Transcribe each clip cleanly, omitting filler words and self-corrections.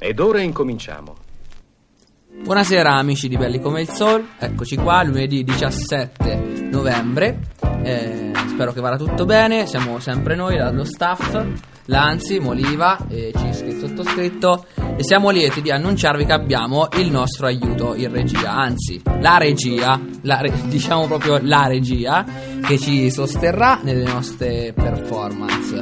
Ed ora incominciamo. Buonasera amici di Belli come il Sol, eccoci qua lunedì 17 novembre, spero che vada tutto bene, siamo sempre noi, lo staff, Lanzi, Moliva e Cischi, il sottoscritto, e siamo lieti di annunciarvi che abbiamo il nostro aiuto in regia, anzi la regia, diciamo proprio la regia che ci sosterrà nelle nostre performance.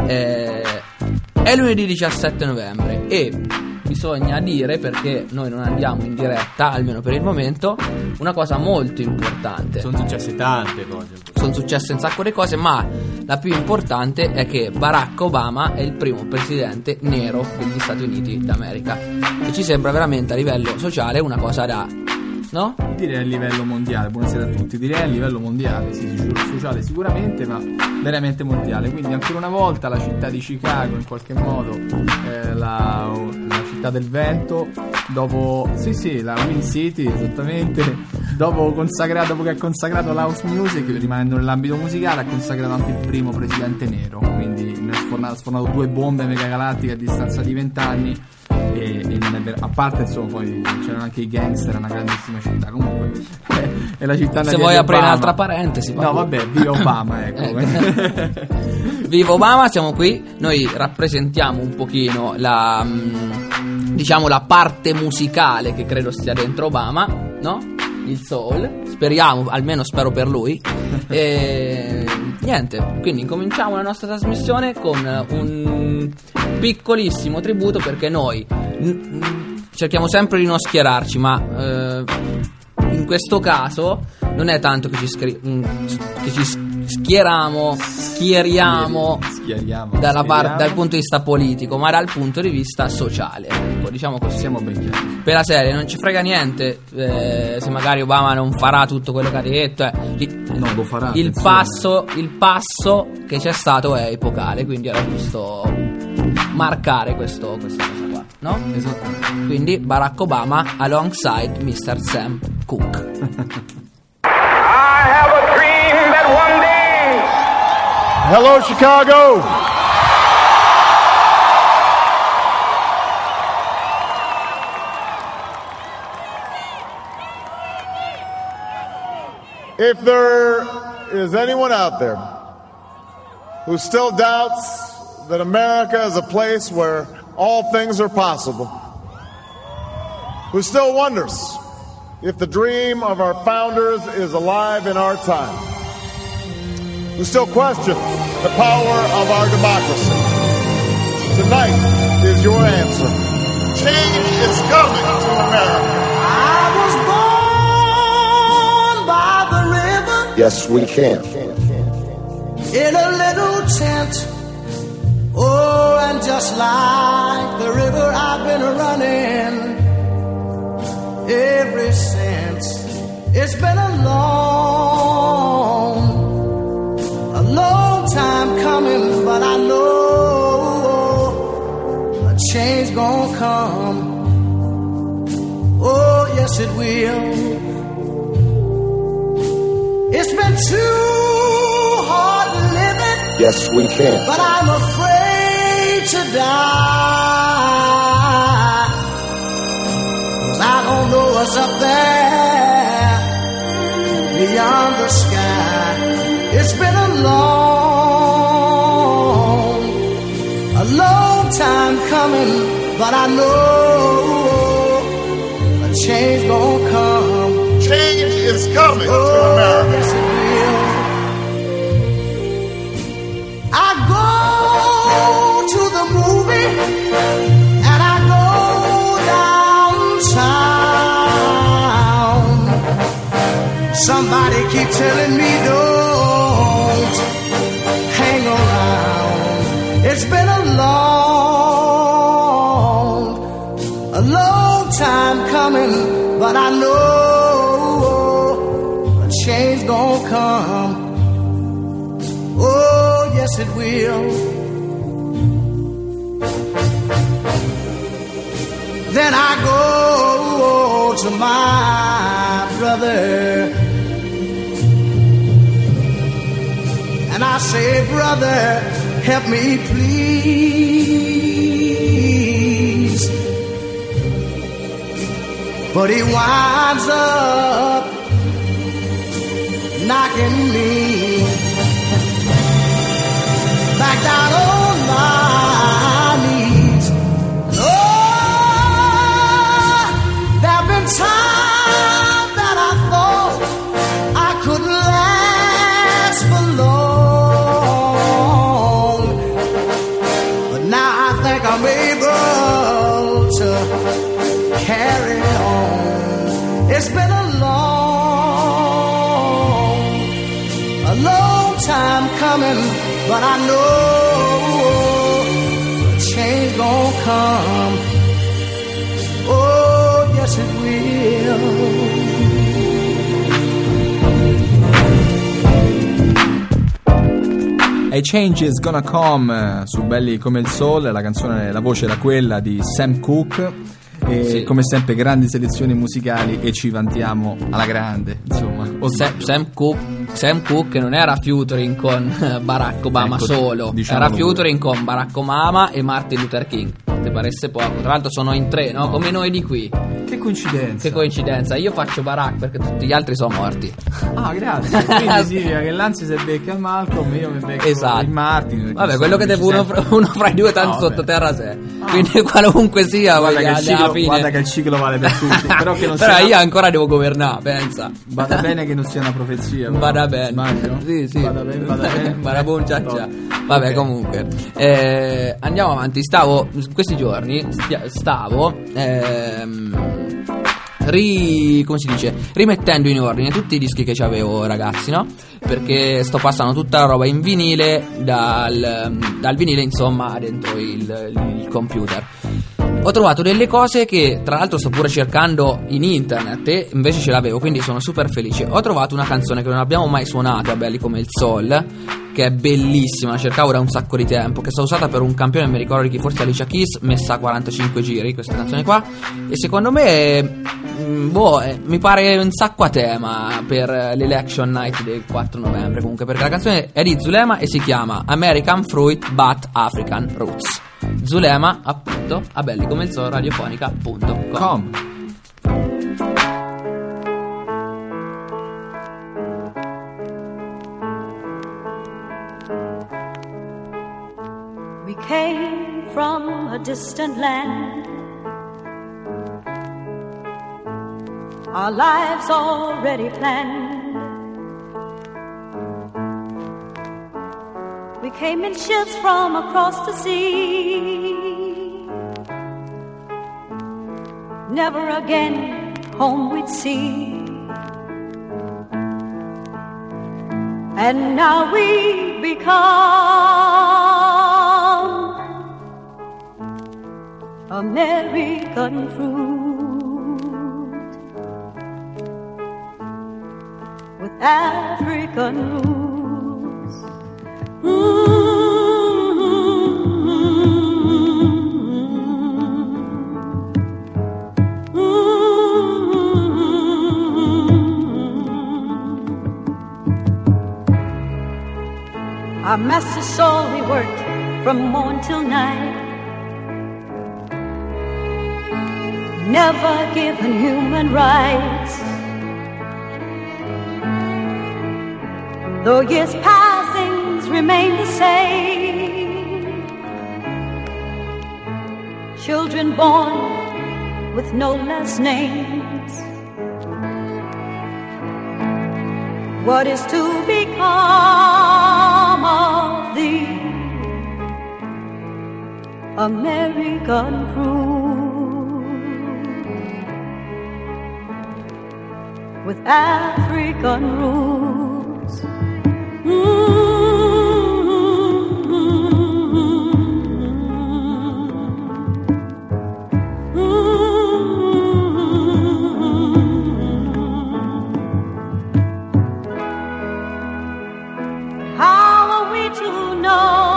È lunedì 17 novembre e bisogna dire, perché noi non andiamo in diretta, almeno per il momento, una cosa molto importante. Sono successe tante cose. Sono successe un sacco di cose, ma la più importante è che Barack Obama è il primo presidente nero degli Stati Uniti d'America. E ci sembra veramente a livello sociale una cosa da... no? Direi a livello mondiale, buonasera a tutti, direi a livello mondiale, sì, sociale sicuramente, ma veramente mondiale. Quindi ancora una volta la città di Chicago, in qualche modo, la città del vento, dopo, sì, la Wind City, esattamente, dopo che ha consacrato l'house music, rimanendo nell'ambito musicale, ha consacrato anche il primo presidente nero, quindi ha sfornato 2 bombe megagalattiche a distanza di 20 anni. E non è vero, a parte insomma poi c'erano anche i gangster, è una grandissima città, comunque è la città. Se vuoi aprire un'altra parentesi, no vabbè, viva Obama, ecco. Viva Obama, siamo qui, noi rappresentiamo un pochino la parte musicale che credo stia dentro Obama, no? Il soul, speriamo, almeno spero per lui. E niente, quindi incominciamo la nostra trasmissione con un piccolissimo tributo, perché noi cerchiamo sempre di non schierarci, ma in questo caso non è tanto che ci schieriamo dal punto di vista politico, ma dal punto di vista sociale, ecco, diciamo così. Siamo ben chiari. Per la serie non ci frega niente se magari Obama non farà tutto quello che ha detto, no, lo farà. Il passo che c'è stato è epocale, quindi era giusto marcare questa cosa qua, no? Esattamente. Quindi Barack Obama alongside Mr. Sam Cooke. I have a dream that one day. Hello, Chicago. If there is anyone out there who still doubts that America is a place where all things are possible, who still wonders if the dream of our founders is alive in our time, who still questions the power of our democracy, tonight is your answer. Change is coming to America. I was born by the river. Yes, we can. In a little tent. Oh, and just like the river, I've been running ever since. It's been a long time coming, but I know a change gonna come. Oh, yes it will. It's been too hard living. Yes, we can. But I'm afraid to die, 'cause I don't know what's up there beyond the sky. It's been a long time coming, but I know a change gonna come. Change is coming to America. Yes, it will. I go to the movie and I go downtown. Somebody keep telling me don't hang around. It's been a long time coming, but I know a change gonna come. Oh, yes it will. Then I go to my brother and I say, brother, help me please. but he winds up knocking me back down on my knees. Oh, there've been times that I thought I couldn't last for long, but now I think I'm able to carry on. It's been a long time coming, but I know change gon' come. Oh, yes it will. A Change is Gonna Come su Belli come il Sole, la canzone, la voce era quella di Sam Cooke. E sì, come sempre grandi selezioni musicali e ci vantiamo alla grande, insomma. Sam Cooke non era featuring con Barack Obama, solo, diciamo, era featuring con Barack Obama e Martin Luther King. Ti paresse poco? Tra l'altro sono in 3, no? Come noi di qui. Che coincidenza. Che coincidenza. Io faccio Barack perché tutti gli altri sono morti. Ah, grazie. Quindi significa che l'Anzi si becca il Malcolm, io mi becco il Martin. Vabbè, quello che deve uno fra i due tanto sottoterra sé. Quindi qualunque sia, guarda che il ciclo vale per tutti. Però io ancora devo governare, pensa. Vada bene che non sia una profezia. Però. Vada bene. Immagino. Sì. Vada bene. Barabun ciao. Vabbè, okay. Comunque andiamo avanti. Questi giorni stavo rimettendo in ordine tutti i dischi che c'avevo, ragazzi, no? Perché sto passando tutta la roba in vinile dal vinile, insomma, dentro il computer. Ho trovato delle cose che tra l'altro sto pure cercando in internet e invece ce l'avevo, quindi sono super felice. Ho trovato una canzone che non abbiamo mai suonato a Belli come il Soul, che è bellissima, la cercavo da un sacco di tempo, che è stata usata per un campione, mi ricordo di chi, forse Alicia Keys, messa a 45 giri, questa canzone qua, e secondo me mi pare un sacco a tema per l'Election Night del 4 novembre comunque, perché la canzone è di Zulema e si chiama American Fruit But African Roots. Zulema, appunto, a Belli come il Soul radiofonica.com. We came from a distant land, our lives already planned. We came in ships from across the sea, never again home we'd see. And now we become American fruit with African roots. Our master sorely worked from morn till night, never given human rights. Though years passings remain the same, children born with no last names. What is to become of the American fruit with African roots? How are we to know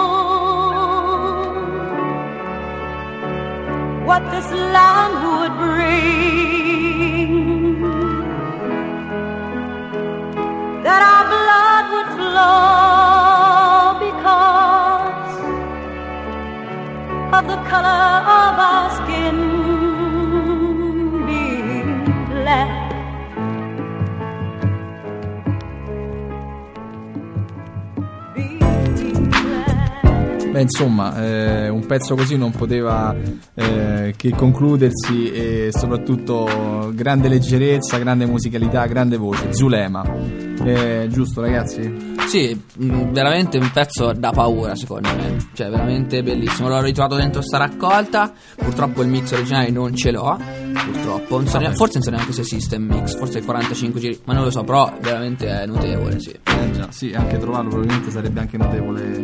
what this land would bring? That our blood would flow because of the color of our skin. Insomma, un pezzo così non poteva che concludersi, e soprattutto grande leggerezza, grande musicalità, grande voce. Zulema, giusto ragazzi? Sì, veramente un pezzo da paura secondo me, cioè veramente bellissimo. L'ho ritrovato dentro sta raccolta, purtroppo il mix originale non ce l'ho, purtroppo non so forse non so neanche se esiste il mix, forse 45 giri, ma non lo so, però veramente è notevole, sì. Già, sì, anche trovarlo probabilmente sarebbe anche notevole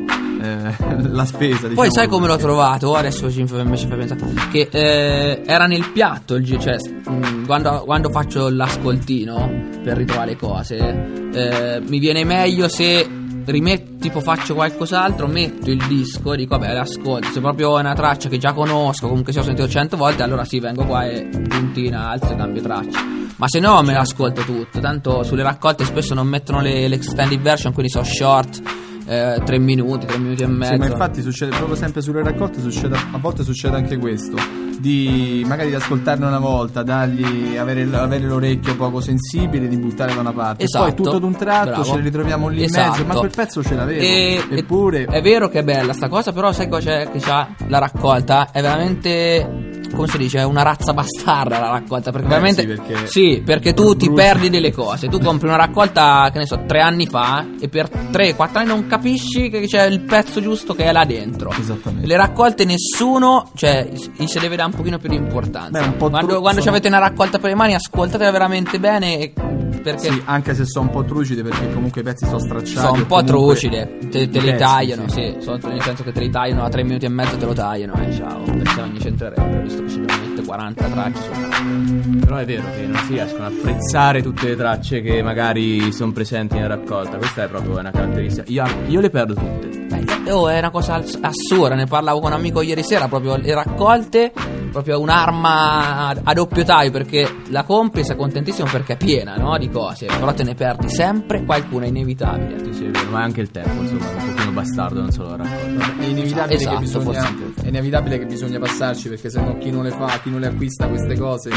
la spesa, diciamo. Poi sai come l'ho trovato? Adesso ci fai pensare che era nel piatto il cioè quando faccio l'ascoltino per ritrovare le cose, mi viene meglio se tipo faccio qualcos'altro, metto il disco e dico vabbè, l'ascolto. Se proprio è una traccia che già conosco, comunque se ho sentito 100 volte, allora sì, vengo qua e puntina, alzo e cambio traccia. Ma se no me l'ascolto tutto. Tanto sulle raccolte spesso non mettono l'extended version, quindi so short, 3 minuti e mezzo. Sì, ma infatti succede proprio sempre sulle raccolte, a volte succede anche questo, di magari di ascoltarne una volta, avere l'orecchio poco sensibile, di buttare da una parte. Esatto. E poi tutto d'un tratto Bravo. ce li ritroviamo lì Esatto. in mezzo, ma quel pezzo ce l'avevo. Eppure è vero che è bella sta cosa, però sai cosa c'è che c'ha la raccolta? È veramente, come si dice, è una razza bastarda la raccolta, perché veramente sì, perché tu ti perdi delle cose. Tu compri una raccolta, che ne so, 3 anni fa, e per 3-4 anni non capisci che c'è il pezzo giusto che è là dentro. Esattamente. Le raccolte nessuno, cioè, se deve dare un pochino più di importanza. Beh, un po' quando ci avete una raccolta per le mani, ascoltatela veramente bene, perché sì, anche se sono un po' trucide, perché comunque i pezzi sono stracciati. Sono un po' trucide, te li tagliano, sì. Nel senso che te li tagliano a 3 minuti e mezzo, te lo tagliano, ciao, perché ogni 100 euro, visto che ci devono mettere 40 tracce su. Però è vero che non si riescono a apprezzare tutte le tracce che magari sono presenti nella raccolta. Questa è proprio una caratteristica. Io le perdo tutte. È una cosa assurda, ne parlavo con un amico ieri sera, proprio le raccolte, proprio un'arma a doppio taglio, perché la compri e sei contentissimo perché è piena, no, di cose, però te ne perdi sempre qualcuna, è inevitabile. Sì, è vero, ma anche il tempo, insomma, è un pochino bastardo, non solo la raccolta. È inevitabile, Esatto, è inevitabile che bisogna passarci, perché sennò chi non le fa, chi non le acquista queste cose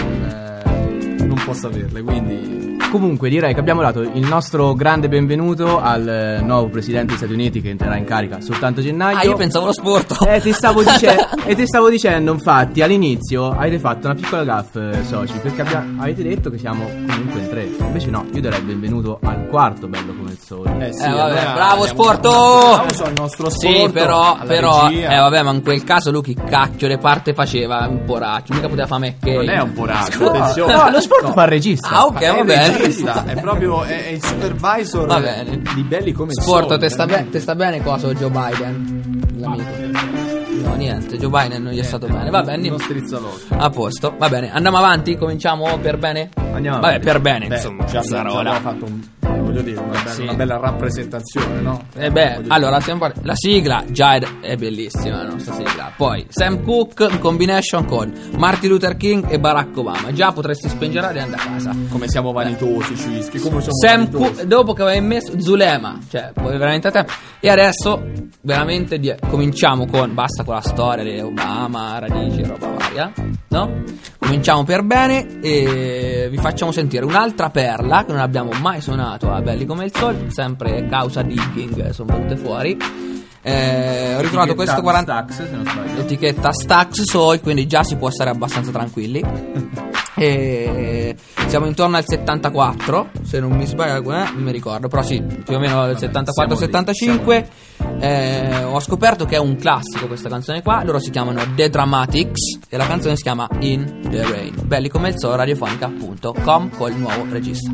non può saperle, quindi. Comunque direi che abbiamo dato il nostro grande benvenuto al nuovo presidente degli Stati Uniti, che entrerà in carica soltanto a gennaio. Io pensavo lo sporto. Ti stavo dicendo, infatti, all'inizio avete fatto una piccola gaffe, soci, perché avete detto che siamo comunque in 3. Invece no, io darei il benvenuto al quarto bello come il sole. Sì, vabbè, allora bravo sporto! Applauso al nostro sporto. Sì, però regia. vabbè, ma in quel caso lui chi cacchio le parte faceva un poraccio, mica poteva fare McKay. Non è un poraccio, attenzione. No, lo sport fa il regista. Ah, ok, va bene. È proprio è il supervisor. Va bene. Di belli come il Sporto, sole, te sta bene cosa Joe Biden? L'amico. No, niente, Joe Biden non gli è stato bene. Va bene, non strizza l'occhio. a posto, va bene. Andiamo avanti, cominciamo per bene? Andiamo Vabbè, avanti. per bene, insomma. Già abbiamo fatto voglio dire, una bella rappresentazione, no? Allora, la sigla già è bellissima, la nostra sigla. Poi Sam Cooke in combination con Martin Luther King e Barack Obama. Già potresti spengere e andare a casa. Come siamo vanitosi, Cischi, come siamo Sam vanitosi. Cooke, dopo che avevi messo Zulema, cioè poi veramente a te. E adesso veramente cominciamo basta con la storia di Obama, radici, roba varia, no? Cominciamo per bene e vi facciamo sentire un'altra perla che non abbiamo mai suonato a Belli come il Sol, sempre causa digging, sono venute fuori. Ho ritrovato questo 40 Stax, se non sbaglio. etichetta Stax Soul, quindi già si può stare abbastanza tranquilli. E siamo intorno al 74, se non mi sbaglio, non mi ricordo, però sì, più o meno il 74-75. Ho scoperto che è un classico questa canzone qua. Loro si chiamano The Dramatics e la canzone si chiama In the Rain. Belli come il Sol, radiofonica.com col nuovo regista.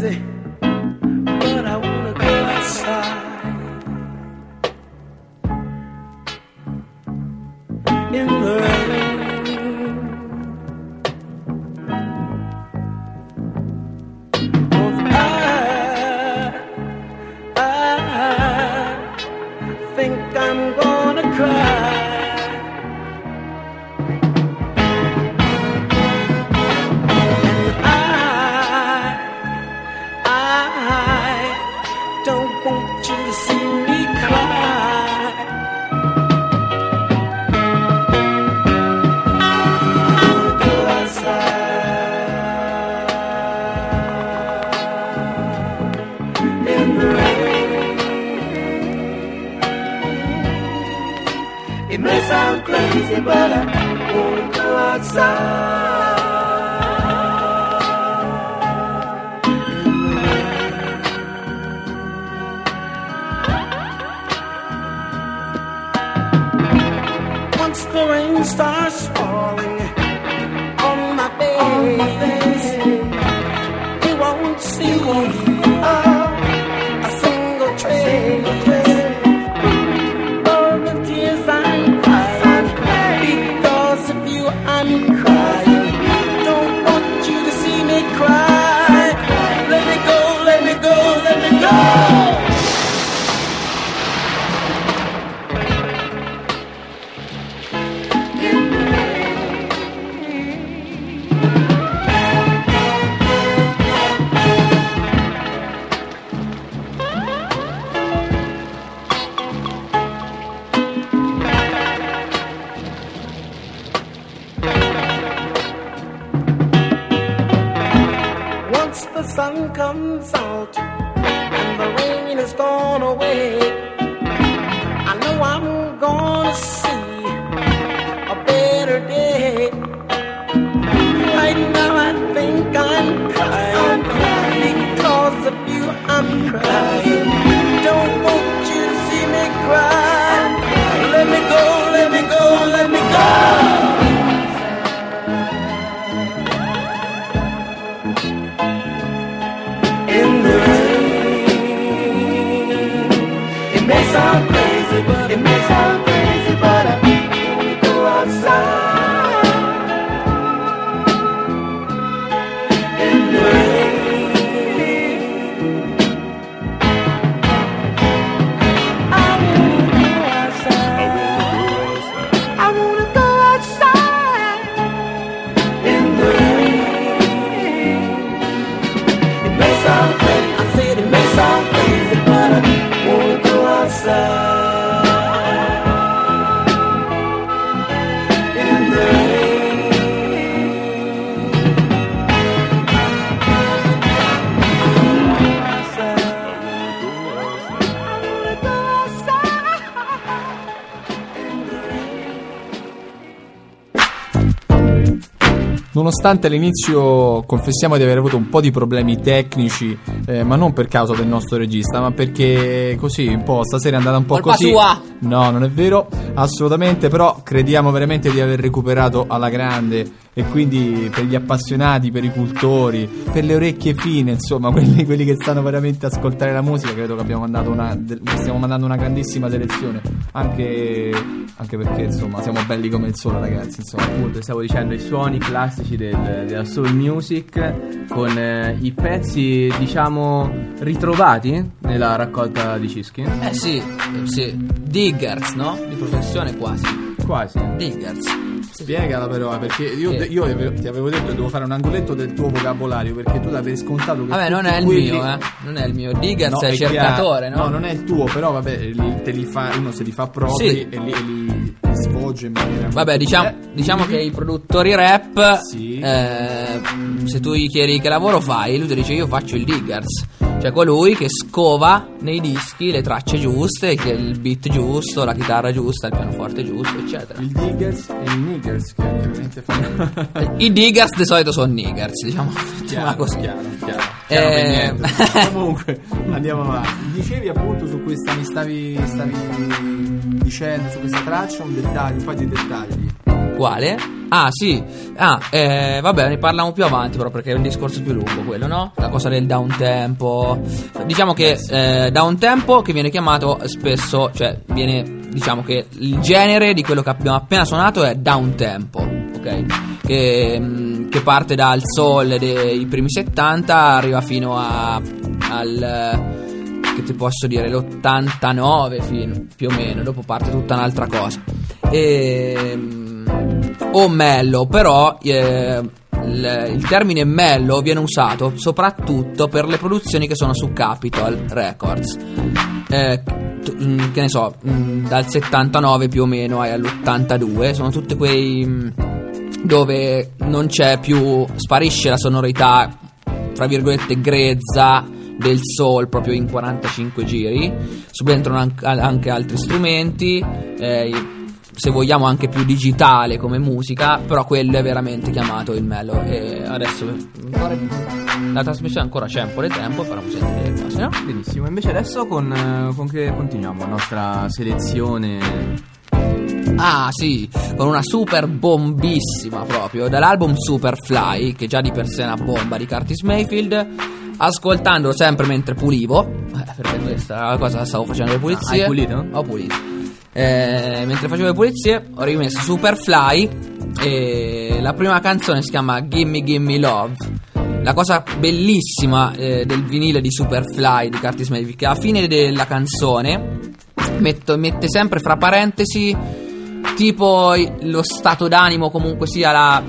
crazy, but I wanna go outside. In the rain, I think I'm gonna cry. Don't want you to see me cry. Go outside in the rain. It may sound crazy, but I wanna go outside. The rain starts falling on my face. You won't see a single trace of the tears I'm crying. Because of you I'm crying. Don't want you to see me cry. Let me go, let me go, let me go. The sun comes out and the rain is gone away. I know I'm gonna see a better day. Right now I think I'm crying. Because of you I'm crying. Don't want you to see me cry. Let me go, let me go, let me go. In the rain, it may sound crazy, but I wanna go outside. In the rain, I wanna go outside. I wanna go outside. In the rain, it may sound crazy. I said it may sound crazy, but I wanna go outside. In the rain, I wanna go outside. In the rain. Nonostante all'inizio confessiamo di aver avuto un po' di problemi tecnici, ma non per causa del nostro regista, ma perché così un po' stasera è andata un po' Colpa così. sua. No, non è vero, assolutamente, però crediamo veramente di aver recuperato alla grande, e quindi per gli appassionati, per i cultori, per le orecchie fine, insomma, quelli che stanno veramente a ascoltare la musica, credo che abbiamo mandato stiamo mandando una grandissima selezione, anche perché insomma siamo belli come il sole, ragazzi, insomma. Appunto, stavo dicendo, i suoni classici della soul music con i pezzi, diciamo, ritrovati nella raccolta di Cischi. Sì. Diggers, no? Di professione quasi. Diggers. Spiegala però, perché io ti avevo detto che devo fare un angoletto del tuo vocabolario, perché tu l'avevi scontato che Vabbè, non è il mio, non è il mio. Diggers è cercatore, no? No, non è il tuo, però vabbè, uno se li fa propri, sì, e li svolge in maniera. Vabbè, diciamo che i produttori rap, sì, se tu gli chiedi che lavoro fai, lui ti dice io faccio il diggers, cioè colui che scova nei dischi le tracce giuste, il beat giusto, la chitarra giusta, il pianoforte giusto, eccetera. Il diggers e il niggers, che ovviamente fanno. I diggers di solito sono niggers, diciamo così. Chiaro per niente. Comunque andiamo avanti. Dicevi appunto su questa, mi stavi dicendo su questa traccia un po' di dettagli. Quale? Ah sì, vabbè, ne parliamo più avanti però, perché è un discorso più lungo quello, no? La cosa del downtempo. Diciamo che downtempo, che viene chiamato spesso, cioè diciamo che il genere di quello che abbiamo appena suonato è downtempo, ok? Che parte dal soul dei primi 70, arriva fino al, che ti posso dire, l'89 più o meno, dopo parte tutta un'altra cosa. O mellow, però il termine mellow viene usato soprattutto per le produzioni che sono su Capitol Records, che ne so, dal 79 più o meno all'82, sono tutte quei dove non c'è più, sparisce la sonorità tra virgolette grezza del soul proprio in 45 giri, subentrano anche altri strumenti, se vogliamo anche più digitale come musica, però quello è veramente chiamato il mellow. E adesso la trasmissione ancora c'è un po' di tempo, faremo sentire le cose, no? Benissimo, invece adesso con che continuiamo la nostra selezione? Ah sì, con una super bombissima proprio, dall'album Superfly, che già di per sé è una bomba, di Curtis Mayfield. Ascoltandolo sempre mentre pulivo, perché questa è la cosa, stavo facendo le pulizie. Hai pulito? Ho pulito. Mentre facevo le pulizie ho rimesso Superfly, e la prima canzone si chiama Gimme Gimme Love. La cosa bellissima del vinile di Superfly di Curtis Mayfield, che alla fine della canzone mette sempre fra parentesi tipo lo stato d'animo, comunque sia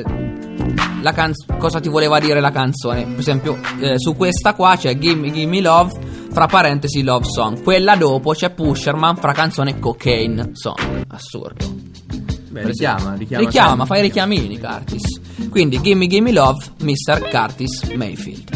cosa ti voleva dire la canzone. Per esempio su questa qua c'è Gimme Gimme Love fra parentesi Love Song, quella dopo c'è Pusherman fra canzone Cocaine Song. Assurdo. Beh, richiama, fai richiamini Curtis. Quindi Gimme Gimme Love, Mr. Curtis Mayfield.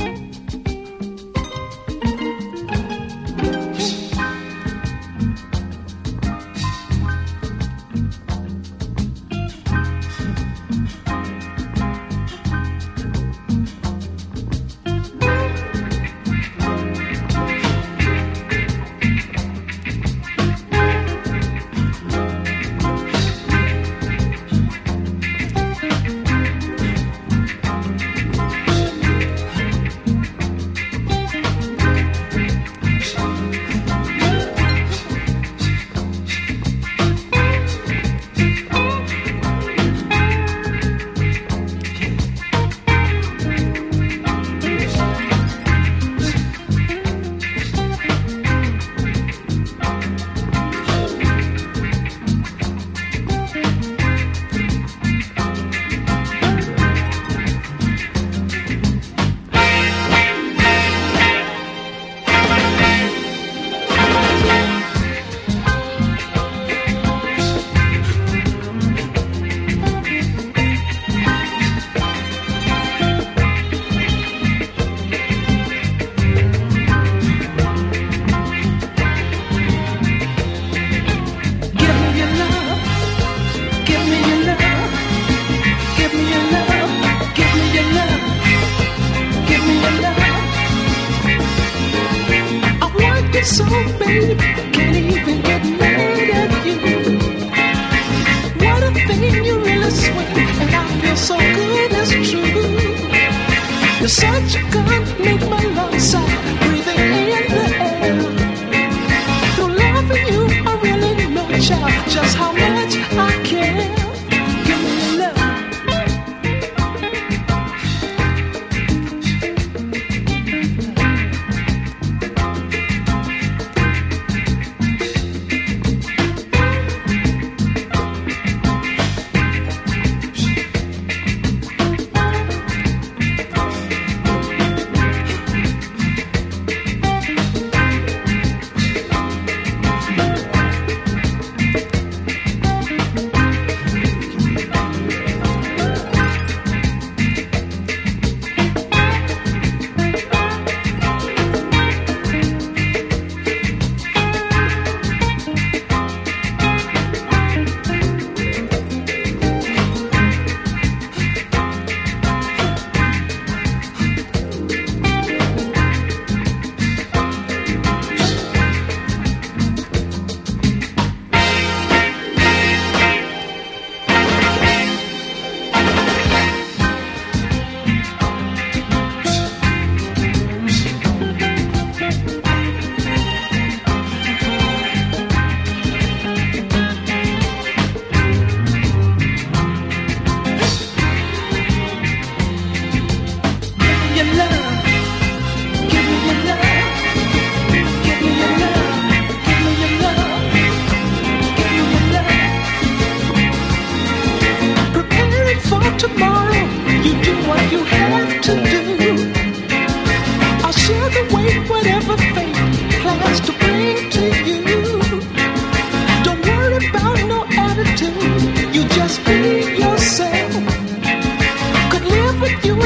So baby, can't even get mad at you. What a thing, you really swing, and I feel so good, it's true. You're such a gun, make my lungs sound, breathing in the air. Through loving you, I really know, child, just how much I care. Give me your love.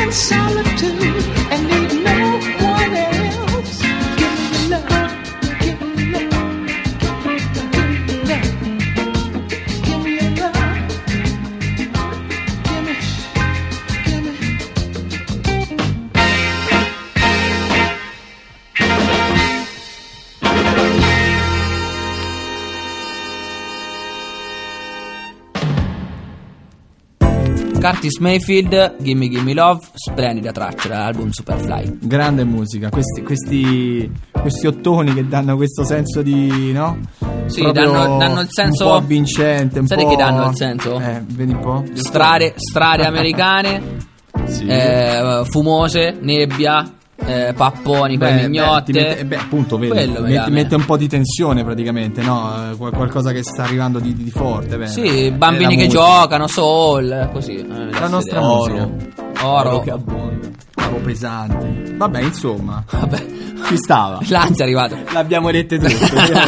in solitude and need no one else. Give me your love, give me your love, give me your love, give me. Curtis Mayfield, Gimme Gimme Love, splendida traccia dall'album Superfly. Grande musica, questi ottoni che danno questo senso di, no? Sì, Proprio danno il senso un po' avvincente, un Sai po'. che danno il senso? Vedi un po'? Strade americane, Sì. fumose, nebbia, papponi, poi mignotte. Appunto, vedi, Quello mi dà- mette un po' di tensione praticamente, no? Qualcosa che sta arrivando di forte. Bene. Sì, È bambini la che musica. giocano, soul, così. La nostra oro. musica. Oro. Che abbonda. Oro pesante. Vabbè, insomma, Vabbè, ci stava. l'ansia è arrivato. L'abbiamo dette tutte.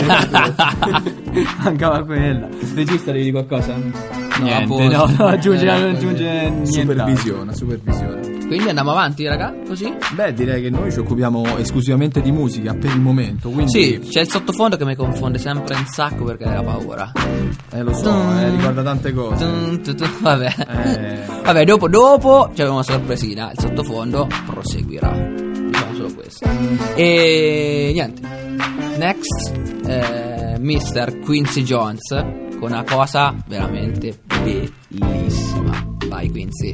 Mancava quella. Regista, devi dire qualcosa? Niente, apposto. no, aggiunge Così. niente. Supervisione. Quindi andiamo avanti, raga, così? Beh, direi che noi ci occupiamo esclusivamente di musica per il momento, quindi Sì, c'è il sottofondo che mi confonde sempre un sacco perché ha paura. lo so, ricorda tante cose. Vabbè. Vabbè, dopo c'è una sorpresina. Il sottofondo proseguirà. Diciamo solo questo. E niente. Next, Mr. Quincy Jones con una cosa veramente bellissima. Vai, Quincy.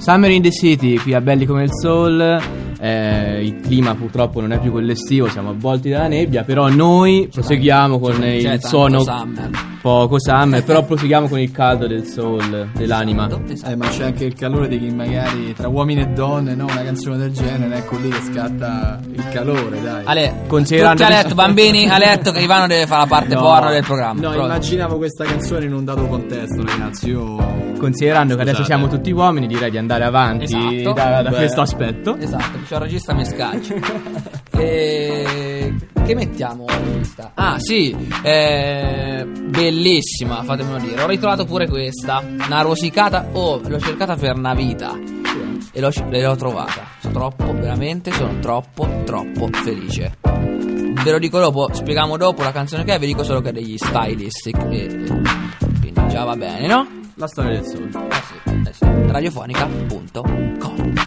Summer in the City, qui a Belli come il Soul. Il clima purtroppo non è più quello estivo, siamo avvolti dalla nebbia, però noi proseguiamo con il suono summer. poco summer, però proseguiamo con il caldo del soul, dell'anima. Ma c'è anche il calore di chi magari tra uomini e donne, no? Una canzone del genere, ecco lì che scatta il calore, dai. Ale, Considerando tutti a che- letto, bambini a letto, che Ivano deve fare la parte No, porno del programma. No, Pronto? immaginavo questa canzone in un dato contesto, ragazzi. Io Considerando che adesso Scusate. siamo tutti uomini, direi di andare avanti Esatto. da Beh. questo aspetto. Esatto, c'è un regista mi scaccia. Che mettiamo questa? Ah sì, bellissima, fatemelo dire. Ho ritrovato pure questa, una rosicata. Oh, l'ho cercata per una vita e l'ho trovata. Sono troppo felice. Ve lo dico dopo, spieghiamo dopo la canzone che è, vi dico solo che è degli stylistic quindi già va bene, no? La storia del soul. Sì. Radiofonica.com.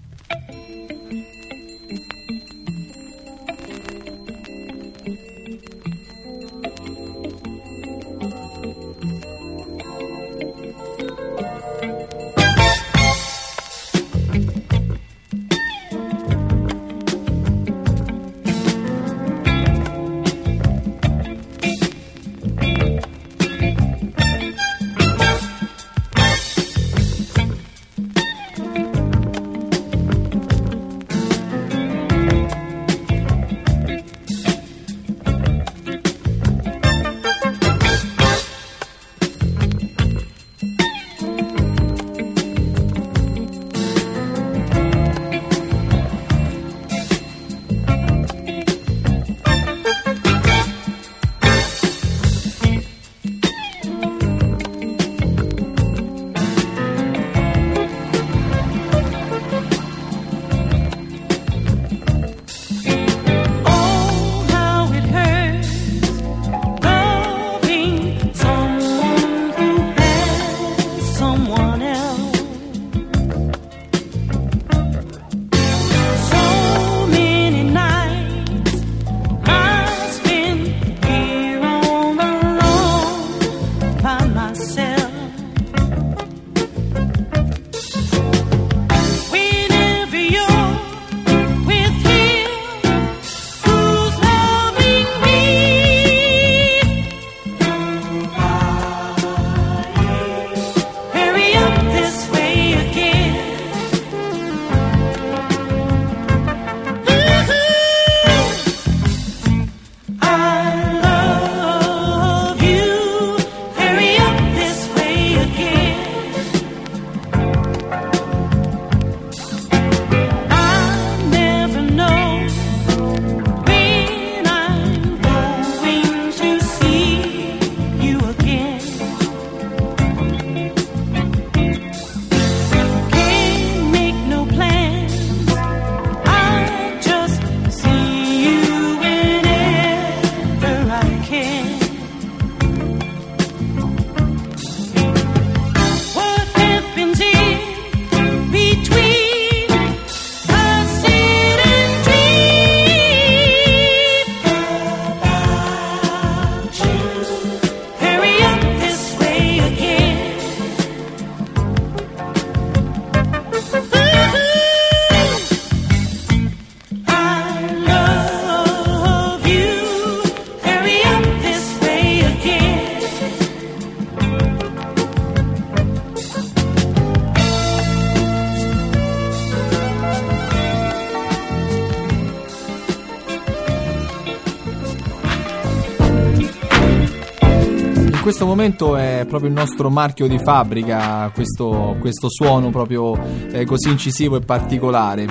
In questo momento è proprio il nostro marchio di fabbrica, questo suono proprio così incisivo e particolare.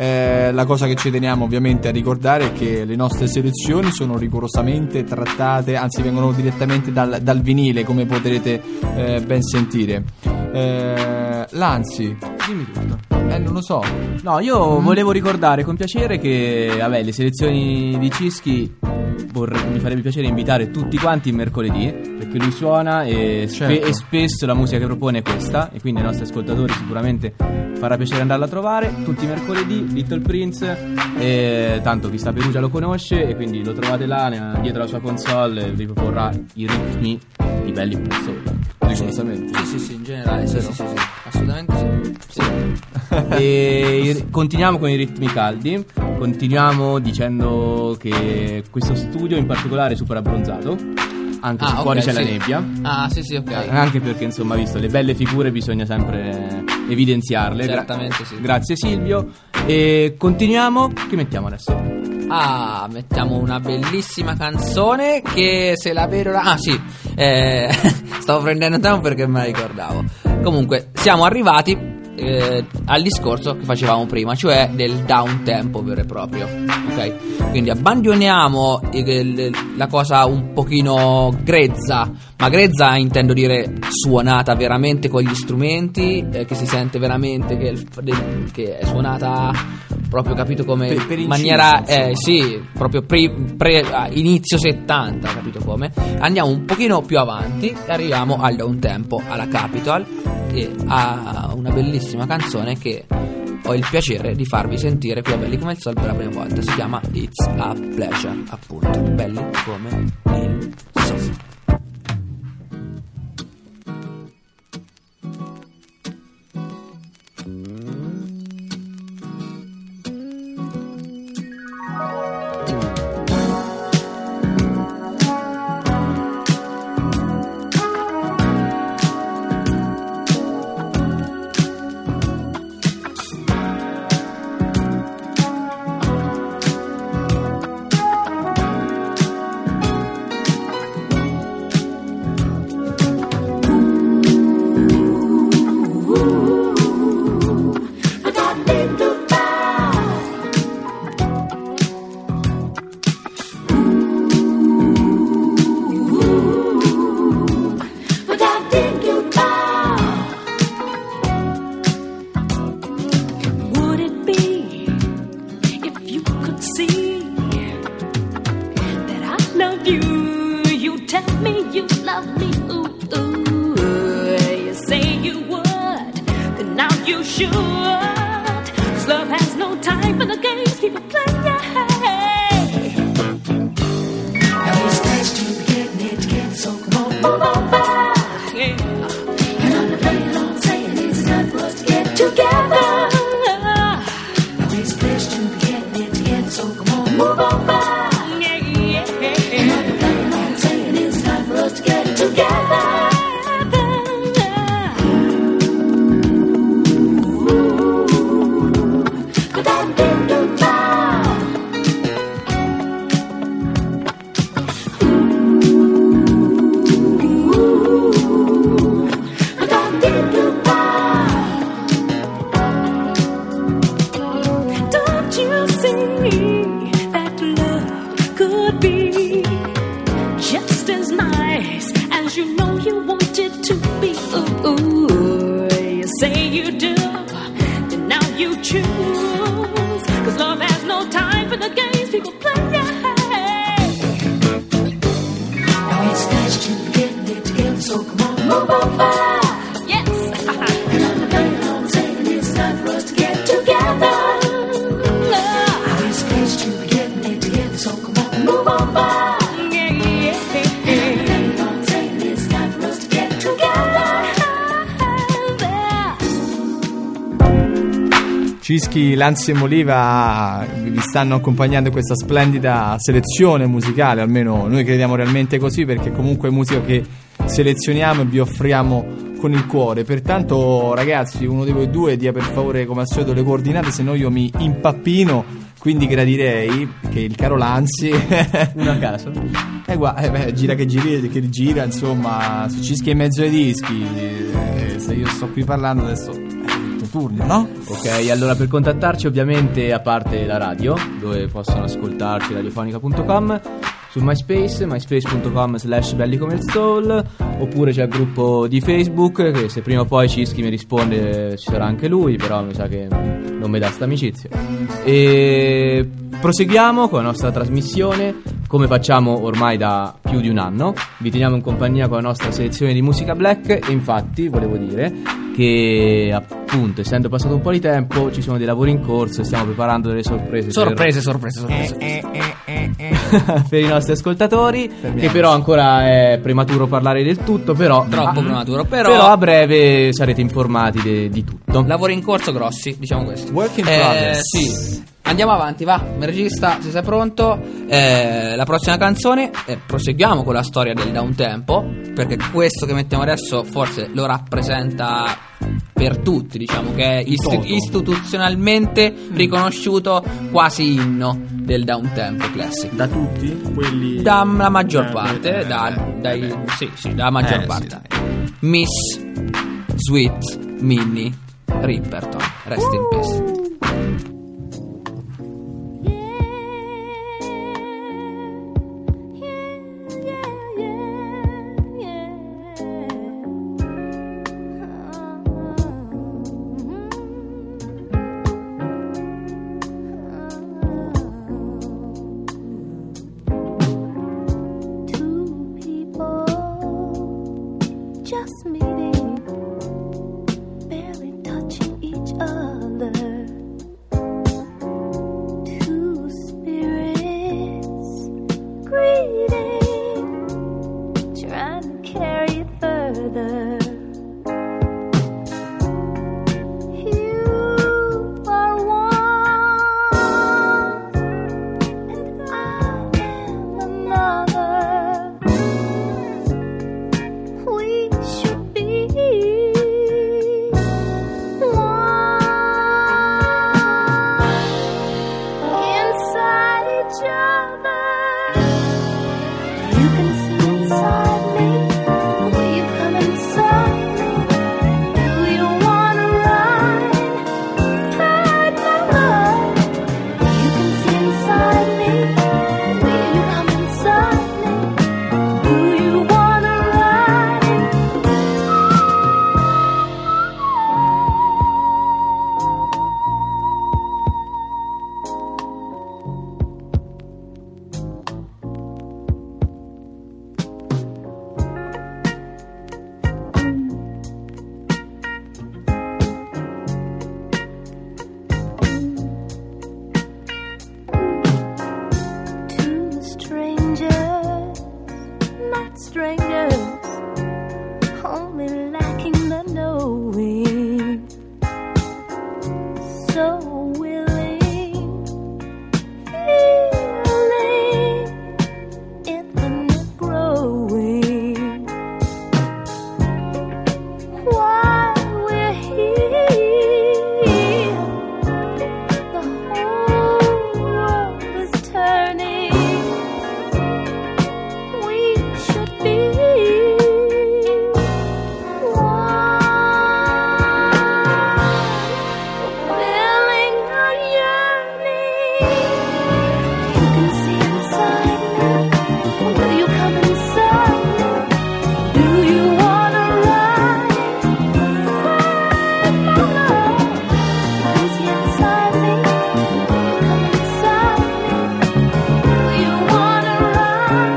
La cosa che ci teniamo ovviamente a ricordare è che le nostre selezioni sono rigorosamente trattate, anzi vengono direttamente dal vinile, come potrete ben sentire. Lanzi, dimmi tutto. Non lo so. No, io volevo ricordare con piacere che, vabbè, le selezioni di Cischi mi farebbe piacere invitare tutti quanti il mercoledì, perché lui suona e, Certo. e spesso la musica che propone è questa, e quindi ai nostri ascoltatori sicuramente farà piacere andarla a trovare tutti i mercoledì. Little Prince, e tanto chi sta a Perugia lo conosce, e quindi lo trovate là dietro la sua console, vi proporrà i ritmi di belli come il Soul. Rigorosamente. Sì, in generale, sì, assolutamente sì. E continuiamo con i ritmi caldi. Continuiamo dicendo che questo studio in particolare è super abbronzato, anche se fuori c'è la nebbia. Sì, ok. Anche perché insomma, visto le belle figure bisogna sempre evidenziarle. Certamente sì. Grazie Silvio. E continuiamo. Che mettiamo adesso? Mettiamo una bellissima canzone che se la vedo... stavo prendendo tempo perché me la ricordavo. Comunque siamo arrivati al discorso che facevamo prima, cioè del down tempo vero e proprio, ok? Quindi abbandoniamo la cosa un pochino grezza, ma grezza intendo dire suonata veramente con gli strumenti, che si sente veramente che è suonata proprio, capito, come per in maniera inciso, proprio inizio 70, capito come? Andiamo un pochino più avanti e arriviamo al down tempo, alla Capitol, e a una bellissima canzone che ho il piacere di farvi sentire qui a Belli come il Sol per la prima volta. Si chiama It's a Pleasure, appunto, Belli come il Sol. Cischi, Lanzi e Moliva vi stanno accompagnando in questa splendida selezione musicale, almeno noi crediamo realmente così, perché comunque è musica che selezioniamo e vi offriamo con il cuore. Pertanto ragazzi, uno di voi due dia per favore come al solito le coordinate, se no io mi impappino, quindi gradirei che il caro Lanzi uno a caso gira che gira, insomma, se Cischi è in mezzo ai dischi, se io sto qui parlando adesso turno, no? Ok, allora per contattarci ovviamente, a parte la radio, dove possono ascoltarci, radiofonica.com, su MySpace, myspace.com/belli come il soul, oppure c'è il gruppo di Facebook che se prima o poi Cischi mi risponde ci sarà anche lui, però mi sa che non mi dà sta amicizia. E proseguiamo con la nostra trasmissione come facciamo ormai da più di un anno. Vi teniamo in compagnia con la nostra selezione di musica black, e infatti volevo dire che appunto, essendo passato un po' di tempo, ci sono dei lavori in corso e stiamo preparando delle sorprese. Sorprese. per i nostri ascoltatori, Fermiamoci. che però ancora è prematuro parlare del tutto, però Troppo prematuro, però a breve sarete informati di tutto. lavori in corso grossi, diciamo questo. Work in progress. Sì. Andiamo avanti, va. Regista, se sei pronto. La prossima canzone. Proseguiamo con la storia del downtempo, perché questo che mettiamo adesso forse lo rappresenta per tutti, diciamo che è istituzionalmente riconosciuto quasi inno del downtempo classic. Da tutti? Quelli... Dalla maggior parte, dalla maggior parte. Sì, Miss Sweet Minnie Riperton, rest in peace. Just meeting, barely touching each other. Two spirits greeting, trying to carry it further. You are one, and I am another. We should be one inside each other. You can see inside me. Will you come inside me? Do you wanna ride inside my love? You can see inside me. Will you come inside me? Do you wanna ride? Two strangers, not strangers, only lacking the knowing. So willing, feeling, infinite growing. While we're here, the whole world is turning. We should be one, fulfilling our yearning. You can see inside me. Will you come inside me? Do you wanna ride inside my love? You can see inside me. Will you come inside me? Do you wanna ride?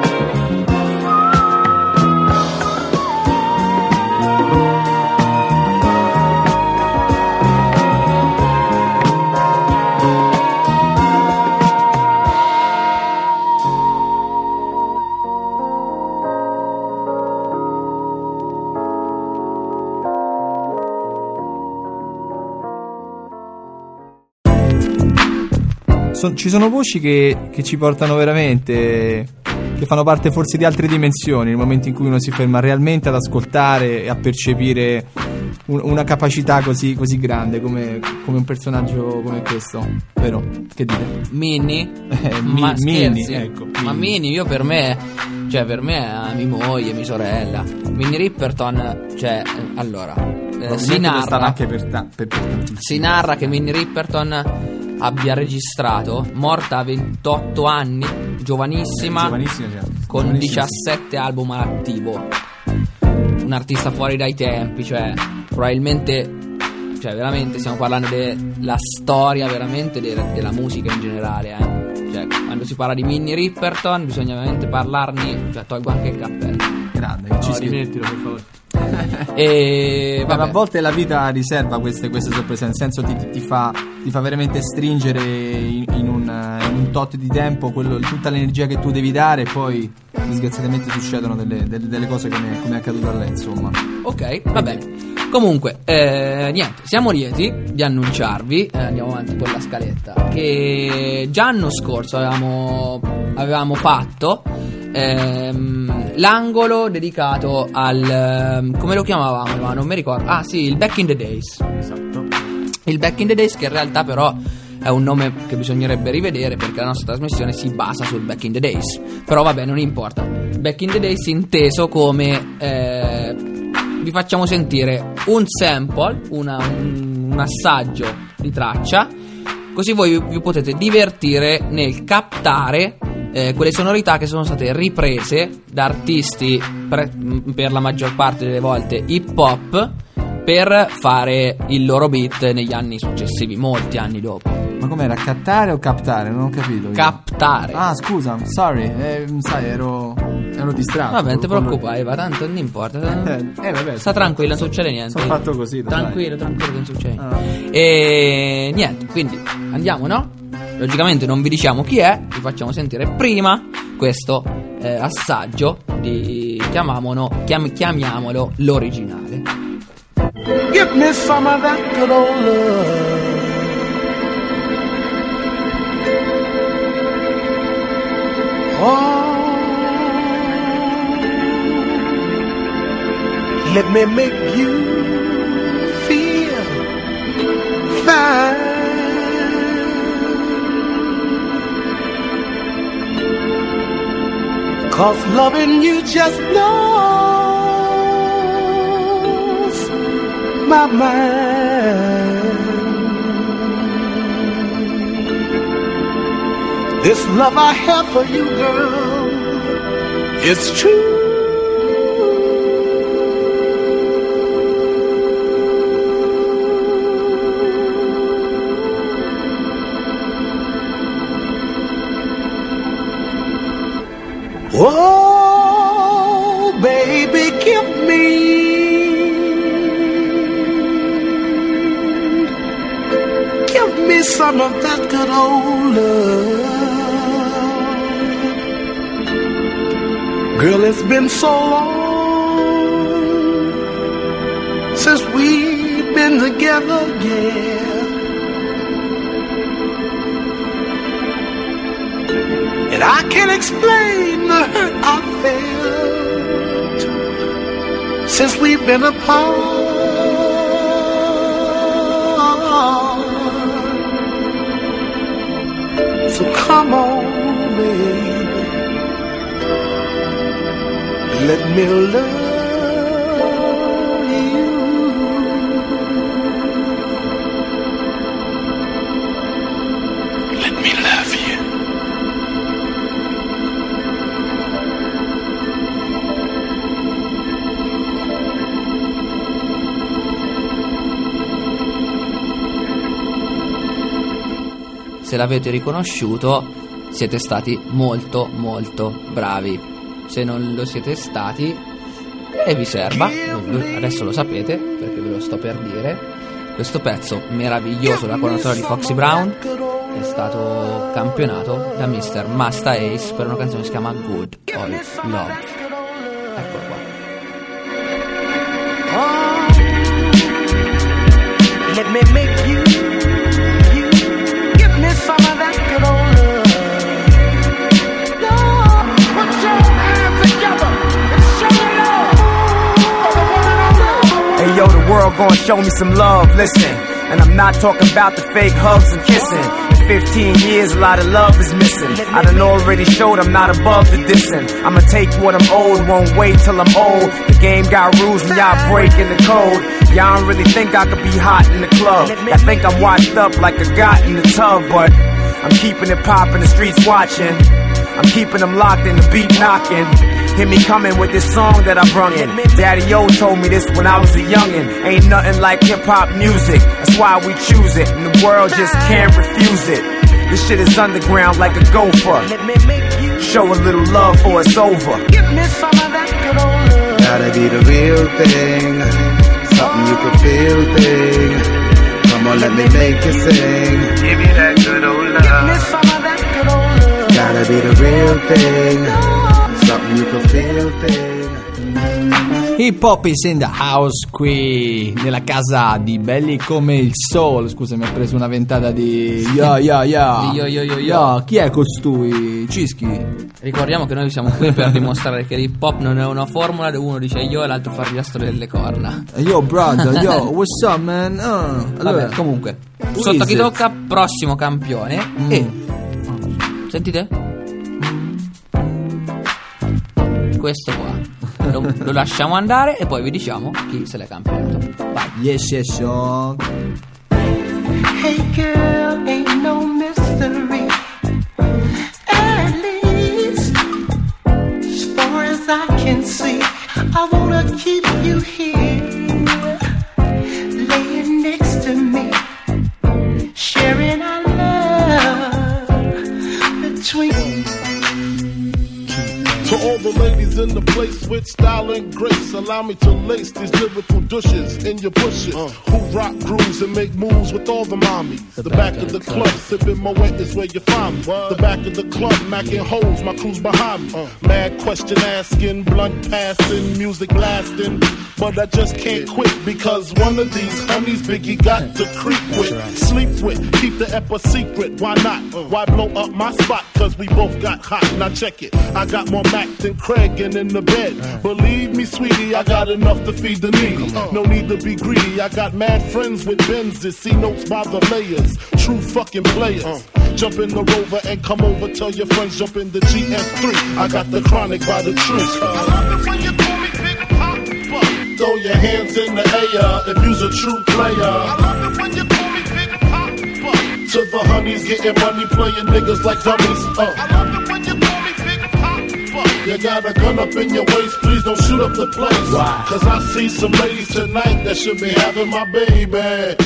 Ci sono voci che ci portano veramente, che fanno parte forse di altre dimensioni, nel momento in cui uno si ferma realmente ad ascoltare e a percepire una capacità così grande come un personaggio come questo, vero? Che dite? Minnie? Minnie, scherzi? ecco, Ma Minnie, io per me è mia moglie, mia sorella. Minnie Riperton, allora, si narra anche per tantissimi. si narra che Minnie Riperton abbia registrato, morta a 28 anni, giovanissima, Giovanissima, certo. con Giovanissima. 17 album all'attivo. Un artista fuori dai tempi, probabilmente, veramente stiamo parlando della storia veramente della musica in generale, quando si parla di Minnie Riperton bisogna veramente parlarne, tolgo anche il cappello. Grande, che ci No, scrive. rimettilo per favore. E Ma a vabbè, volte la vita riserva queste sorprese, nel senso ti fa veramente stringere in un tot di tempo tutta l'energia che tu devi dare, e poi disgraziatamente succedono delle cose come è accaduto a lei, insomma. Ok, va bene. Comunque, niente, siamo lieti di annunciarvi, andiamo avanti con la scaletta, che già l'anno scorso avevamo fatto l'angolo dedicato al come lo chiamavamo, ma non mi ricordo. Ah sì, il Back in the Days. Esatto. Il Back in the Days, che in realtà però è un nome che bisognerebbe rivedere, perché la nostra trasmissione si basa sul Back in the Days. Però vabbè, non importa. Back in the Days inteso come vi facciamo sentire un sample, un assaggio di traccia, così voi vi potete divertire nel captare quelle sonorità che sono state riprese da artisti per la maggior parte delle volte hip hop, per fare il loro beat negli anni successivi, molti anni dopo. Ma com'era, cattare o captare? Non ho capito io. Captare. Ah, scusa, sorry, sai, ero distratto. Vabbè, non ti preoccupare, va, tanto non importa. Vabbè, Sta tranquillo, non succede niente. Sono fatto così, tranquillo, non succede niente. E niente, quindi andiamo, no? Logicamente non vi diciamo chi è, vi facciamo sentire prima questo assaggio di chiamiamolo l'originale. Give me some of that good old love. Oh, let me make you feel fine. 'Cause loving you just knows my mind. This love I have for you, girl, it's true. Oh, baby, give me some of that good old love. Girl, it's been so long since we've been together, yeah. And I can't explain the hurt I felt since we've been apart. So come on, baby, let me love you. Let me love you. Se l'avete riconosciuto, siete stati molto molto bravi. Se non lo siete stati e vi serva, adesso lo sapete perché ve lo sto per dire, questo pezzo meraviglioso della colonna sonora di Foxy Brown è stato campionato da Mr. Masta Ace per una canzone che si chiama Good Old Love. Eccolo qua. Let me make you give me some of that good old love. No, put your hands together and show me love for the one and only. Hey yo, the world gonna show me some love, listen. And I'm not talking about the fake hugs and kissing. In 15 years, a lot of love is missing. I done already showed I'm not above the dissing. I'ma take what I'm owed, won't wait till I'm old. The game got rules and y'all breaking the code. Y'all don't really think I could be hot in the club. I think I'm washed up like a got in the tub. But I'm keeping it poppin', the streets watching. I'm keeping them locked and the beat knocking. Hear me coming with this song that I brung in. Daddy-O told me this when I was a youngin'. Ain't nothing like hip-hop music. That's why we choose it, and the world just can't refuse it. This shit is underground like a gopher. Show a little love for it's over. Give me some of that good old love. Gotta be the real thing, something you can feel thing. Come on, let me make you sing. Give me that good old love. Give me some of that good old love. gotta be the real thing, something you can feel thing. Hip Hop is in the house qui nella casa di Belli come il Soul. Scusa, mi ha preso una ventata di Yo. Chi è costui? Cischi. Ricordiamo che noi siamo qui per dimostrare che l'hip hop non è una formula dove uno dice io e l'altro fa la storia delle corna. Yo brother, yo, what's up man? Allora, vabbè, comunque sotto chi tocca, prossimo campione. E sentite? Questo qua lo lasciamo andare e poi vi diciamo chi se l'è campeonato. Vai. Yes, song. Hey girl, ain't no mystery. At least, as far as I can see, I wanna keep you here, laying next to me, sharing our love between. To all the ladies in the place with style and grace, allow me to lace these lyrical douches in your bushes. Who rock grooves and make moves with all the mommies. The back of the club, sipping my wet is where you find me. The back of the club, macking holes, my crew's behind me. Mad question asking, blunt passing, music lasting. But I just can't quit because one of these honeys Biggie got to creep with, sleep with, keep the ep a secret. Why not? Why blow up my spot? Cause we both got hot. Now check it. I got more Mac than Craig and in the bed. Believe me, sweetie, I got enough to feed the needy. No need to be greedy. I got mad friends with Benzes. See notes by the layers. True fucking players. Jump in the Rover and come over. Tell your friends jump in the GS3. I got the chronic by the tree. I love it when you call me Big Papa. Throw your hands in the air if you's a true player. I love it when you call me Big Papa. To the honeys getting money, playing niggas like dummies. I love it when you call me Big Papa. You got a gun up in your waist, please don't shoot up the place. Why? Cause I see some ladies tonight that should be having my baby.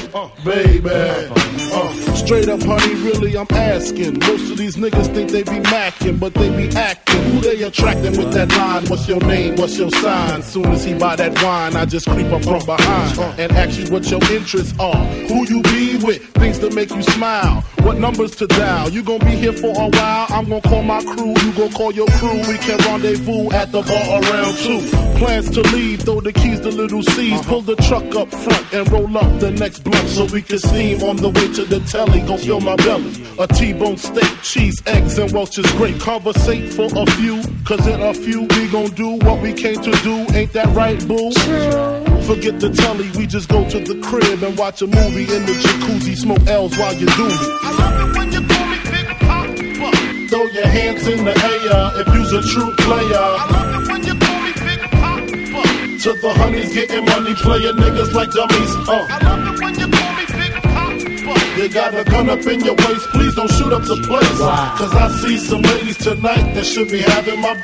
Straight up, honey, really, I'm asking. Most of these niggas think they be macking, but they be acting. Who they attracting with that line? What's your name? What's your sign? Soon as he buy that wine, I just creep up from behind and ask you what your interests are. Who you be with? Things that make you smile. What numbers to dial? You gon' be here for a while. I'm gon' call my crew. You gon' call your crew. We can rendezvous at the bar around 2. Plans to leave, throw the keys to Little C's. Pull the truck up front and roll up the next blunt so we can steam on the way to the telly. Gon' fill my belly. A T-bone steak, cheese, eggs, and Welch's grape. Conversate for a few, cause in a few we gon' do what we came to do. Ain't that right, boo? Forget the telly, we just go to the crib and watch a movie in the jacuzzi. Smoke L's while you do me. I love it when you call me Big Papa. Throw your hands in the air if you's a true player. I love it when you call me Big Papa. To the honeys getting money, playing niggas like dummies. I love it when you call me Big Papa. You got a gun up in your waist, please don't shoot up the place. Cause I see some ladies tonight that should be having my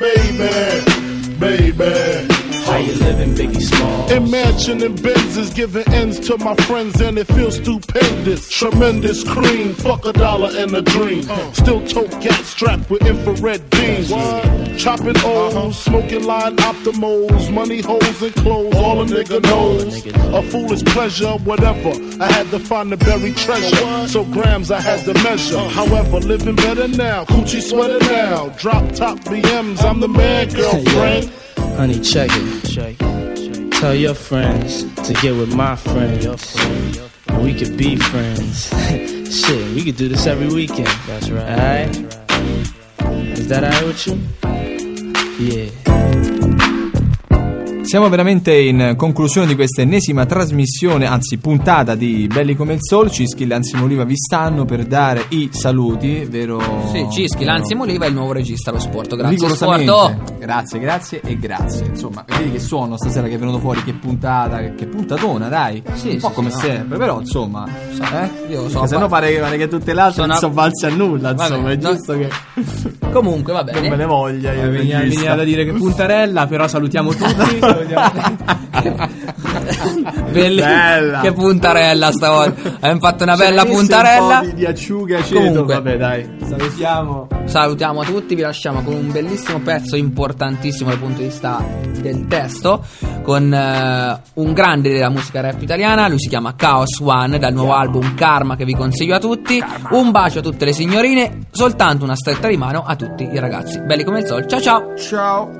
baby. How you living, Biggie Smalls? Imagining Benzes giving ends to my friends and it feels stupendous. Tremendous cream, fuck $1 and a dream. Still tote gat strapped with infrared beams. Chopping O's, smoking line optimals, money holes and clothes, all a nigga knows. A foolish pleasure, whatever. I had to find the buried treasure, so grams I had to measure. However, living better now, coochie sweater now. Drop top BMs, I'm the man, girlfriend. Honey, check it. Tell your friends to get with my friends. We could be friends. Shit, we could do this every weekend. That's right. Alright? Is that alright with you? Yeah. Siamo veramente in conclusione di questa ennesima trasmissione, anzi puntata di Belli come il Soul. Cischi, Lanzi Moliva vi stanno per dare i saluti, vero? Sì, Cischi, Lanzi Moliva è il nuovo regista allo sport. Grazie rigorosamente. Sport. Grazie e grazie. Insomma, vedi che suono stasera che è venuto fuori, che puntata, che puntatona, dai. Sì, un po' sì, come sì, sempre, però insomma, io so. Se no pare che tutte le altre non sono valse a nulla, insomma, è giusto che comunque va bene. Non me ne voglia io. Veniva da dire che puntarella, però salutiamo tutti. Bella. Che puntarella stavolta. Abbiamo fatto una Cioè, bella messo puntarella. un po' di acciuga aceto. Comunque, Vabbè, dai, salutiamo a tutti, vi lasciamo con un bellissimo pezzo importantissimo dal punto di vista del testo, con un grande della musica rap italiana. Lui si chiama Chaos One, dal nuovo album Karma, che vi consiglio a tutti. Un bacio a tutte le signorine, soltanto una stretta di mano a tutti i ragazzi belli come il sol. Ciao ciao. Ciao.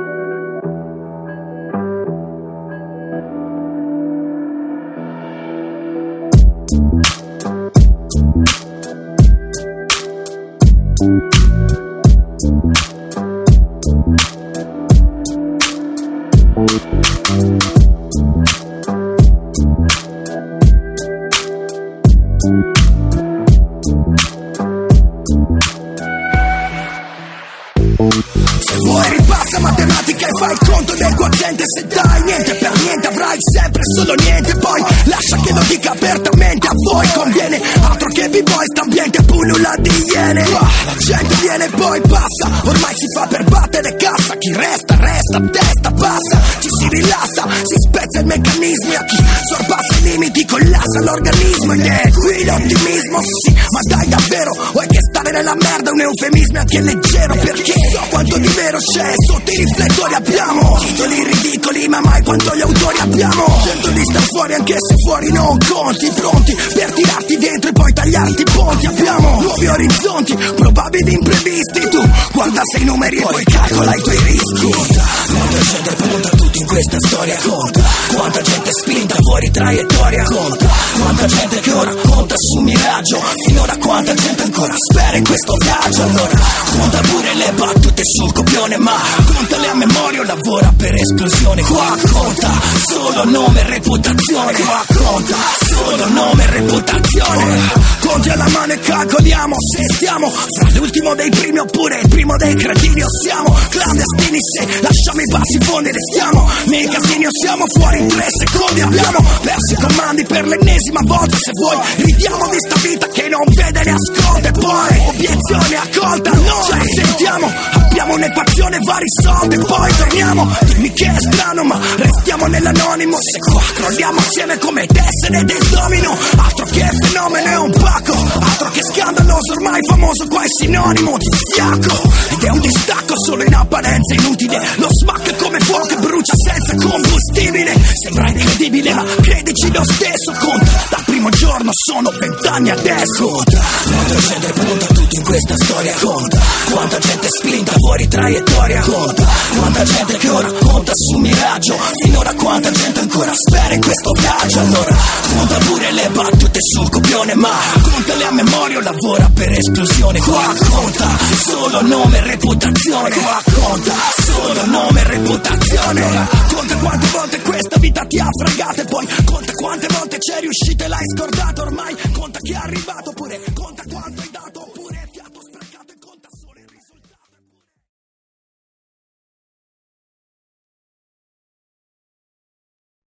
Se vuoi ripassa matematica e fai il conto del quoziente. Se dai niente per niente avrai sempre solo niente. Poi lascia che lo dica apertamente, a voi conviene. Altro che b-boy, st'ambiente pullula di iene. La gente viene e poi passa, ormai si fa per battere cassa. Chi resta, resta, testa bassa. Ci si rilassa, si spezza il meccanismo. E a chi sorpassa i limiti collassa l'organismo. Ed è qui l'ottimismo, sì, ma dai davvero, o è che stare nella merda è un eufemismo anche leggero. Perché so quanto di vero c'è sotto i riflettori. Abbiamo titoli ridicoli ma mai quanto gli autori abbiamo. Tento di star fuori anche se fuori non conti. Pronti per tirarti dentro e poi tagliarti i ponti. Abbiamo nuovi orizzonti, probabili imprevisti. Tu guarda sei numeri e poi calcola i tuoi rischi. Quanta gente punta tutti in questa storia. Conta quanta gente spinta fuori traiettoria. Conta quanta gente che ora conta su miraggio. Finora quanta gente ancora spera in questo viaggio. Allora conta pure le battute sul copione, ma contale a memoria o lavora per esplosione. Qua conta solo nome e reputazione. Qua conta solo nome e reputazione. Conti alla mano e calcoliamo se stiamo fra l'ultimo dei primi oppure il primo dei cretini. O siamo clandestini se lasciamo i bassi fondi. Restiamo nei casini o siamo fuori in 3 secondi. Abbiamo perso i comandi per l'ennesima volta. Se vuoi ridiamo di sta vita che non vede né ascolta. E poi obiezione accolta, noi ci risentiamo. Abbiamo un'equazione va risolta e poi torniamo. Dimmi che è strano ma restiamo nell'anonimo. Se qua crolliamo assieme come tessere del domino. Altro che fenomeno è un pacco, altro che scandaloso, ormai famoso qua è sinonimo di fiacco. Ed è un distacco solo in apparenza inutile. Lo smacco è come fuoco che brucia senza combustibile. Sembra incredibile ma credici lo stesso. Conta dal primo giorno sono 20 anni adesso. Conta quanta gente punta tutti in questa storia. Conta quanta gente spinta fuori traiettoria. Conta quanta gente che ora conta su miraggio. Finora quanta gente ancora spera in questo viaggio. Allora conta pure le battute sul copione, ma contale a memoria o lavora per esplosione. Qua conta solo nome e reputazione. Qua conta solo nome e reputazione. Conta quante volte questa vita ti ha fregato e poi conta quante volte c'è riuscita e l'hai scordato ormai.